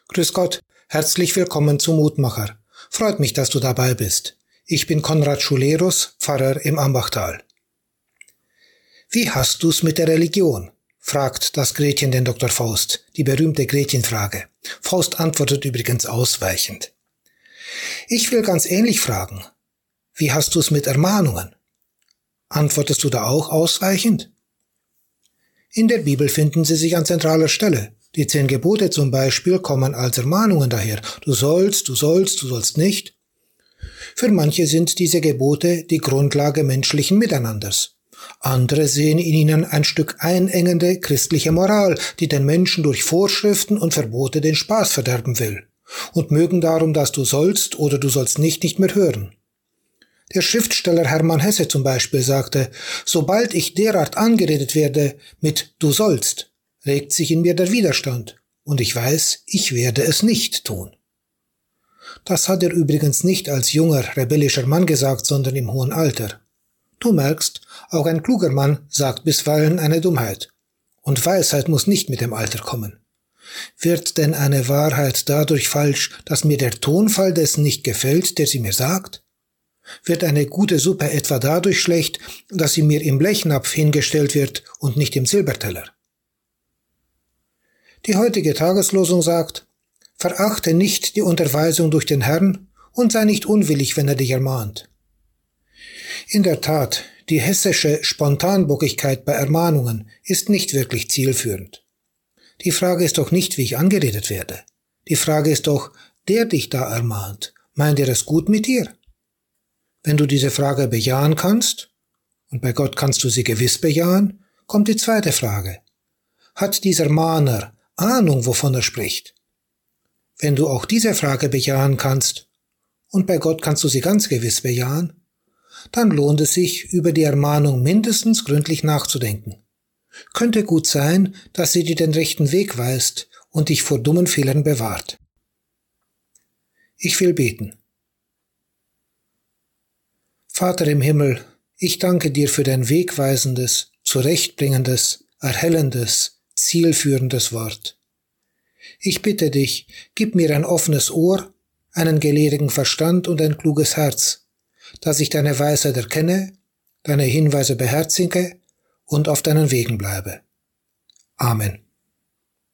Grüß Gott, herzlich willkommen zum Mutmacher. Freut mich, dass du dabei bist. Ich bin Konrad Schulerus, Pfarrer im Ambachtal. Wie hast du's mit der Religion? Fragt das Gretchen den Dr. Faust, die berühmte Gretchenfrage. Faust antwortet übrigens ausweichend. Ich will ganz ähnlich fragen. Wie hast du's mit Ermahnungen? Antwortest du da auch ausweichend? In der Bibel finden sie sich an zentraler Stelle. Die 10 Gebote zum Beispiel kommen als Ermahnungen daher. Du sollst nicht. Für manche sind diese Gebote die Grundlage menschlichen Miteinanders. Andere sehen in ihnen ein Stück einengende christliche Moral, die den Menschen durch Vorschriften und Verbote den Spaß verderben will und mögen darum das Du sollst oder Du sollst nicht mehr hören. Der Schriftsteller Hermann Hesse zum Beispiel sagte, sobald ich derart angeredet werde mit Du sollst, regt sich in mir der Widerstand und ich weiß, ich werde es nicht tun. Das hat er übrigens nicht als junger, rebellischer Mann gesagt, sondern im hohen Alter. Du merkst, auch ein kluger Mann sagt bisweilen eine Dummheit. Und Weisheit muss nicht mit dem Alter kommen. Wird denn eine Wahrheit dadurch falsch, dass mir der Tonfall dessen nicht gefällt, der sie mir sagt? Wird eine gute Suppe etwa dadurch schlecht, dass sie mir im Blechnapf hingestellt wird und nicht im Silberteller? Die heutige Tageslosung sagt, verachte nicht die Unterweisung durch den Herrn und sei nicht unwillig, wenn er dich ermahnt. In der Tat, die hessische Spontanbockigkeit bei Ermahnungen ist nicht wirklich zielführend. Die Frage ist doch nicht, wie ich angeredet werde. Die Frage ist doch, der dich da ermahnt, meint er es gut mit dir? Wenn du diese Frage bejahen kannst, und bei Gott kannst du sie gewiss bejahen, kommt die zweite Frage. Hat dieser Mahner Ahnung, wovon er spricht? Wenn du auch diese Frage bejahen kannst, und bei Gott kannst du sie ganz gewiss bejahen, dann lohnt es sich, über die Ermahnung mindestens gründlich nachzudenken. Könnte gut sein, dass sie dir den rechten Weg weist und dich vor dummen Fehlern bewahrt. Ich will beten. Vater im Himmel, ich danke dir für dein wegweisendes, zurechtbringendes, erhellendes, zielführendes Wort. Ich bitte dich, gib mir ein offenes Ohr, einen gelehrigen Verstand und ein kluges Herz, dass ich deine Weisheit erkenne, deine Hinweise beherzige und auf deinen Wegen bleibe. Amen.